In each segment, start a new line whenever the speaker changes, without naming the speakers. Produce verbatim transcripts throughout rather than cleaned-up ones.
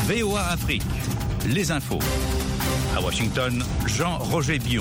V O A Afrique, les infos. À Washington, Jean-Roger Bion.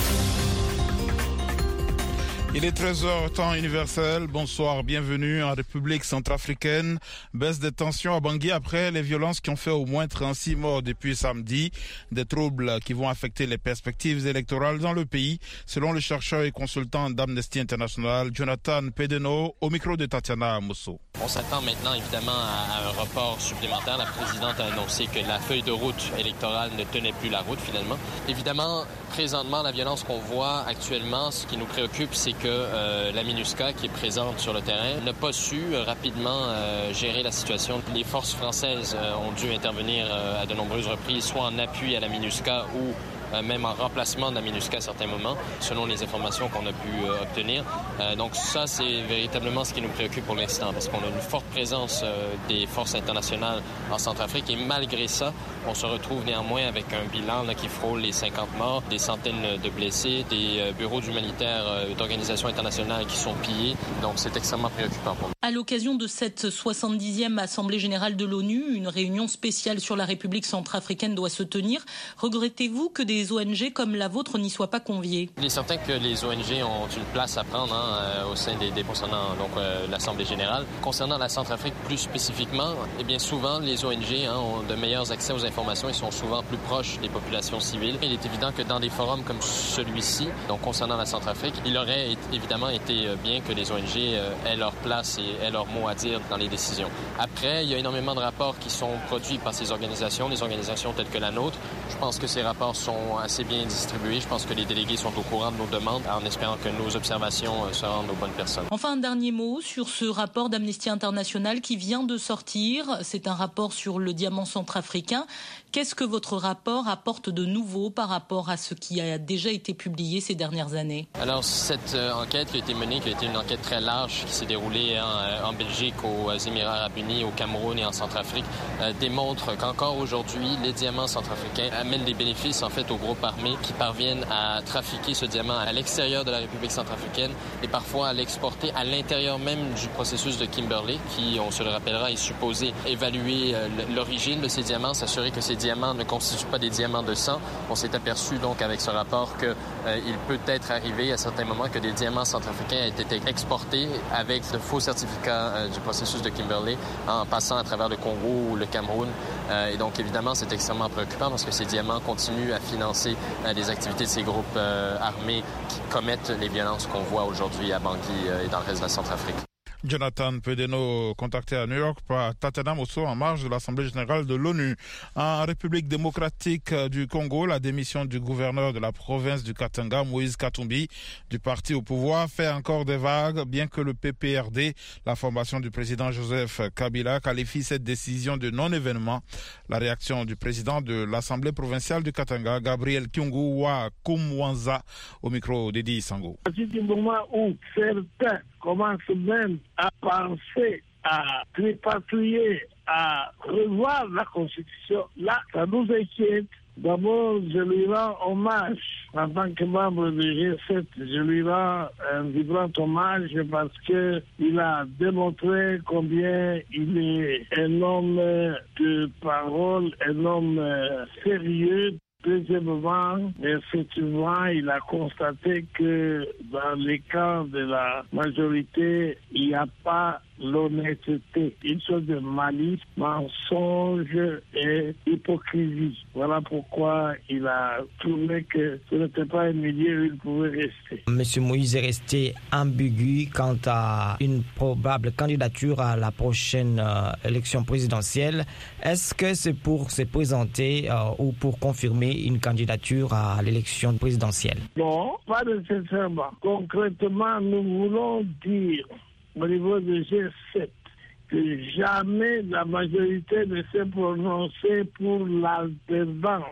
Il est treize heures, temps universel. Bonsoir, bienvenue en République centrafricaine. Baisse des tensions à Bangui après les violences qui ont fait au moins trente-six morts depuis samedi. Des troubles qui vont affecter les perspectives électorales dans le pays, selon le chercheur et consultant d'Amnesty International, Jonathan Pedeno, au micro de Tatiana Mousso.
On s'attend maintenant évidemment à un report supplémentaire. La présidente a annoncé que la feuille de route électorale ne tenait plus la route finalement. Évidemment, présentement, la violence qu'on voit actuellement, ce qui nous préoccupe, c'est que euh, la MINUSCA qui est présente sur le terrain n'a pas su euh, rapidement euh, gérer la situation. Les forces françaises euh, ont dû intervenir euh, à de nombreuses reprises, soit en appui à la MINUSCA ou euh, même en remplacement de la MINUSCA à certains moments, selon les informations qu'on a pu euh, obtenir. Euh, donc ça, c'est véritablement ce qui nous préoccupe pour l'instant, parce qu'on a une forte présence euh, des forces internationales en Centrafrique et malgré ça, on se retrouve néanmoins avec un bilan là, qui frôle les cinquante morts, des centaines de blessés, des euh, bureaux d'humanitaires euh, d'organisations internationales qui sont pillés. Donc c'est extrêmement préoccupant pour nous.
À l'occasion de cette soixante-dixième Assemblée générale de l'ONU, une réunion spéciale sur la République centrafricaine doit se tenir. Regrettez-vous que des O N G comme la vôtre n'y soient pas conviées?
Il est certain que les O N G ont une place à prendre hein, au sein des, des concernant donc euh, l'Assemblée générale. Concernant la Centrafrique plus spécifiquement, eh bien souvent les O N G hein, ont de meilleurs accès aux informations et sont souvent plus proches des populations civiles. Il est évident que dans des forums comme celui-ci, donc concernant la Centrafrique, il aurait évidemment été bien que les O N G euh, aient leur place et aient leur mot à dire dans les décisions. Après, il y a énormément de rapports qui sont produits par ces organisations, des organisations telles que la nôtre. Je pense que ces rapports sont assez bien distribués. Je pense que les délégués sont au courant de nos demandes en espérant que nos observations se rendent aux bonnes personnes.
Enfin, un dernier mot sur ce rapport d'Amnesty International qui vient de sortir. C'est un rapport sur le diamant centrafricain. Qu'est-ce que votre rapport apporte de nouveau par rapport à ce qui a déjà été publié ces dernières années?
Alors, cette euh, enquête qui a été menée, qui a été une enquête très large, qui s'est déroulée en, en Belgique, aux Émirats arabes unis, au Cameroun et en Centrafrique, euh, démontre qu'encore aujourd'hui, les diamants centrafricains amènent des bénéfices en fait aux groupes armés qui parviennent à trafiquer ce diamant à l'extérieur de la République centrafricaine et parfois à l'exporter à l'intérieur même du processus de Kimberley, qui, on se le rappellera, est supposé évaluer euh, l'origine de ces diamants, s'assurer que ces diamants ne constituent pas des diamants de sang. On s'est aperçu donc avec ce rapport qu'il euh, peut être arrivé à certains moments que des diamants centrafricains aient été exportés avec de faux certificats euh, du processus de Kimberley en passant à travers le Congo ou le Cameroun. Euh, et donc évidemment c'est extrêmement préoccupant parce que ces diamants continuent à financer euh, les activités de ces groupes euh, armés qui commettent les violences qu'on voit aujourd'hui à Bangui euh, et dans le reste de la Centrafrique.
Jonathan Pedeno, contacté à New York par Tatiana Mousso en marge de l'Assemblée générale de l'ONU. En République démocratique du Congo, la démission du gouverneur de la province du Katanga, Moïse Katumbi, du parti au pouvoir, fait encore des vagues, bien que le P P R D, la formation du président Joseph Kabila, qualifie cette décision de non-événement. La réaction du président de l'Assemblée provinciale du Katanga, Gabriel Kyungu Wa Kumwanza, au micro d'Edi Sango.
C'est du moment où certains commencent même à penser à tripatouiller, à revoir la Constitution. Là, ça nous inquiète. D'abord, je lui rends hommage en tant que membre du G sept. Je lui rends un vibrant hommage parce que il a démontré combien il est un homme de parole, un homme sérieux. Deuxièmement, effectivement, il a constaté que dans les camps de la majorité, il n'y a pas l'honnêteté, une sorte de malice, mensonge et hypocrisie. Voilà pourquoi il a trouvé que ce n'était pas un milieu où il pouvait rester.
Monsieur Moïse est resté ambigu quant à une probable candidature à la prochaine euh, élection présidentielle. Est-ce que c'est pour se présenter euh, ou pour confirmer une candidature à l'élection présidentielle?
Non, pas nécessairement. Concrètement, nous voulons dire au niveau du G sept que jamais la majorité ne s'est prononcée pour l'alternance,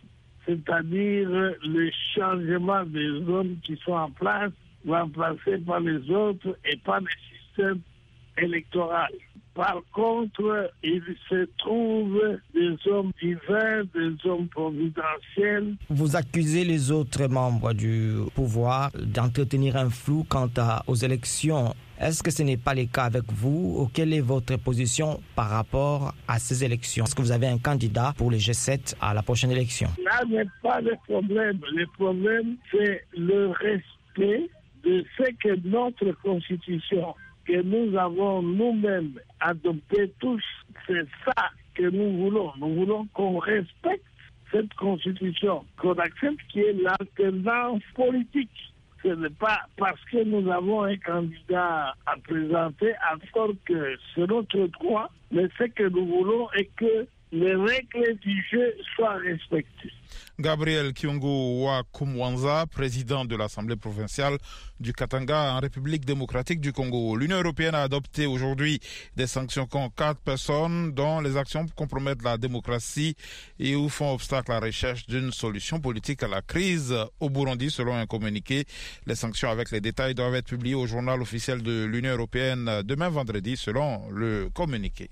c'est-à-dire le changement des hommes qui sont en place, remplacés par les autres et par le système électoral. Par contre, il se trouve des hommes divers, des hommes providentiels.
Vous accusez les autres membres du pouvoir d'entretenir un flou quant à, aux élections Est-ce que ce n'est pas le cas avec vous? Quelle est votre position par rapport à ces élections? Est-ce que vous avez un candidat pour le G sept à la prochaine élection?
Là n'est pas le problème. Le problème, c'est le respect de ce que notre constitution, que nous avons nous-mêmes adopté tous, c'est ça que nous voulons. Nous voulons qu'on respecte cette constitution, qu'on accepte qui est l'alternance politique. Ce n'est pas parce que nous avons un candidat à présenter, encore que c'est notre droit, mais ce que nous voulons est que les règles du jeu soient respectées.
Gabriel Kyungu Wakumwanza, président de l'Assemblée provinciale du Katanga en République démocratique du Congo. L'Union européenne a adopté aujourd'hui des sanctions contre quatre personnes dont les actions compromettent la démocratie et ou font obstacle à la recherche d'une solution politique à la crise au Burundi, selon un communiqué. Les sanctions avec les détails doivent être publiées au journal officiel de l'Union européenne demain vendredi, selon le communiqué.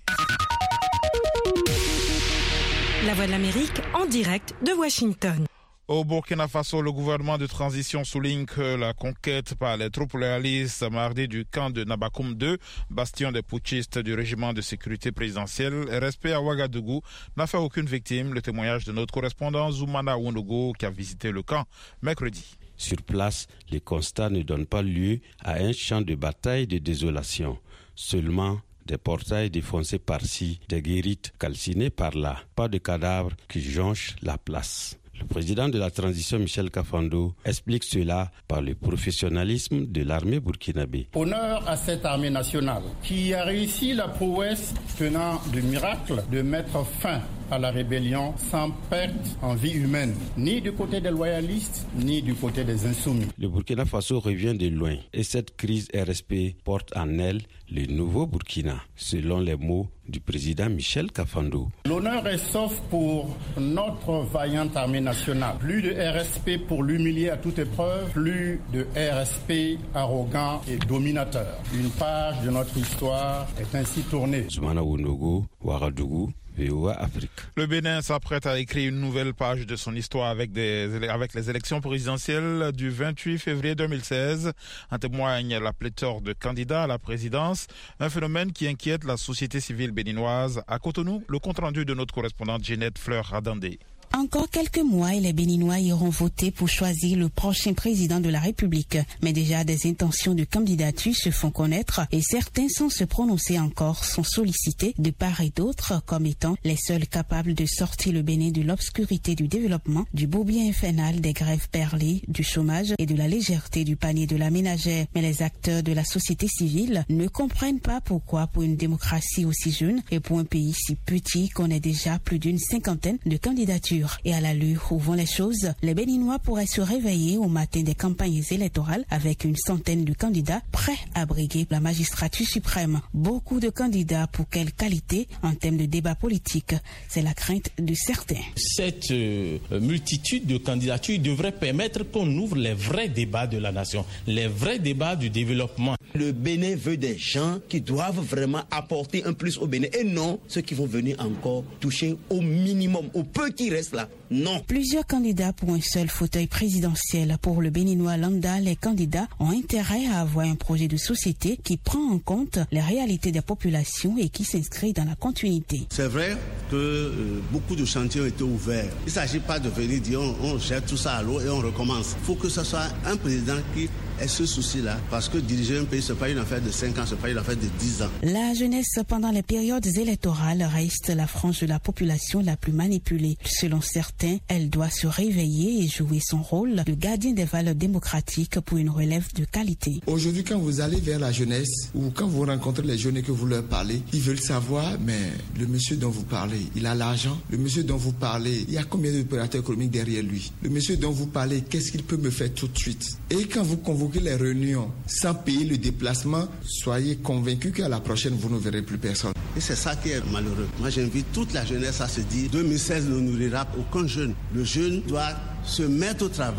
La Voix de l'Amérique en direct de Washington.
Au Burkina Faso, le gouvernement de transition souligne que la conquête par les troupes loyalistes mardi du camp de Nabakoum deux, bastion des putschistes du régiment de sécurité présidentielle, et respect à Ouagadougou, n'a fait aucune victime. Le témoignage de notre correspondant Zoumana Ounogo qui a visité le camp mercredi.
Sur place, les constats ne donnent pas lieu à un champ de bataille de désolation. Seulement des portails défoncés par-ci, des guérites calcinées par-là, pas de cadavres qui jonchent la place. Le président de la transition, Michel Kafando, explique cela par le professionnalisme de l'armée burkinabé.
Honneur à cette armée nationale qui a réussi la prouesse tenant du miracle de mettre fin à la rébellion sans perte en vie humaine, ni du côté des loyalistes, ni du côté des insoumis.
Le Burkina Faso revient de loin et cette crise R S P porte en elle le nouveau Burkina, selon les mots du président Michel Kafando.
L'honneur est sauf pour notre vaillante armée nationale. Plus de R S P pour l'humilier à toute épreuve, plus de R S P arrogant et dominateur. Une page de notre histoire est ainsi tournée.
Zoumana Ounogo, Ouagadougou, V O A Afrique.
Le Bénin s'apprête à écrire une nouvelle page de son histoire avec, des, avec les élections présidentielles du vingt-huit février deux mille seize. En témoigne la pléthore de candidats à la présidence, un phénomène qui inquiète la société civile béninoise. À Cotonou, le compte-rendu de notre correspondante Ginette Fleur-Radandé.
Encore quelques mois et les Béninois iront voter pour choisir le prochain président de la République. Mais déjà des intentions de candidature se font connaître et certains sans se prononcer encore sont sollicités de part et d'autre comme étant les seuls capables de sortir le Bénin de l'obscurité du développement, du bourbier infernal des grèves perlées, du chômage et de la légèreté du panier de la ménagère. Mais les acteurs de la société civile ne comprennent pas pourquoi pour une démocratie aussi jeune et pour un pays si petit qu'on ait déjà plus d'une cinquantaine de candidatures. Et à l'allure où vont les choses, les Béninois pourraient se réveiller au matin des campagnes électorales avec une centaine de candidats prêts à briguer la magistrature suprême. Beaucoup de candidats pour quelle qualité en termes de débat politique? C'est la crainte de certains.
Cette euh, multitude de candidatures devrait permettre qu'on ouvre les vrais débats de la nation, les vrais débats du développement.
Le Bénin veut des gens qui doivent vraiment apporter un plus au Bénin et non ceux qui vont venir encore toucher au minimum, au peu qui reste là. Non.
Plusieurs candidats pour un seul fauteuil présidentiel. Pour le Béninois lambda, les candidats ont intérêt à avoir un projet de société qui prend en compte les réalités des populations et qui s'inscrit dans la continuité.
C'est vrai que euh, beaucoup de chantiers ont été ouverts. Il ne s'agit pas de venir dire on, on jette tout ça à l'eau et on recommence. Il faut que ce soit un président qui ait ce souci-là, parce que diriger un pays, ce n'est pas une affaire de cinq ans, ce n'est pas une affaire de dix ans.
La jeunesse pendant les périodes électorales reste la frange de la population la plus manipulée. Selon certains, elle doit se réveiller et jouer son rôle de gardien des valeurs démocratiques pour une relève de qualité.
Aujourd'hui, quand vous allez vers la jeunesse ou quand vous rencontrez les jeunes et que vous leur parlez, ils veulent savoir, mais le monsieur dont vous parlez, il a l'argent. Le monsieur dont vous parlez, il y a combien d'opérateurs économiques derrière lui? Le monsieur dont vous parlez, qu'est-ce qu'il peut me faire tout de suite? Et quand vous convoquez les réunions sans payer le déplacement, soyez convaincus qu'à la prochaine, vous ne verrez plus personne.
Et c'est ça qui est malheureux. Moi, j'invite toute la jeunesse à se dire deux mille seize ne nourrira aucun jeune. Le jeune doit se mettre au travail.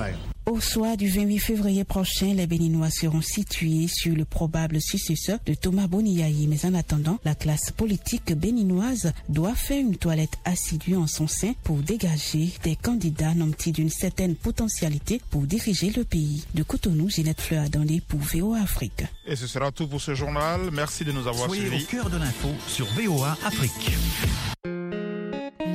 Au soir du vingt-huit février prochain, les Béninois seront situés sur le probable successeur de Thomas Boniaï. Mais en attendant, la classe politique béninoise doit faire une toilette assidue en son sein pour dégager des candidats nantis d'une certaine potentialité pour diriger le pays. De Cotonou, Ginette Fleur-Adandé pour V O A Afrique.
Et ce sera tout pour ce journal. Merci de nous avoir
Soyez
suivis.
Soyez au cœur de l'info sur V O A Afrique.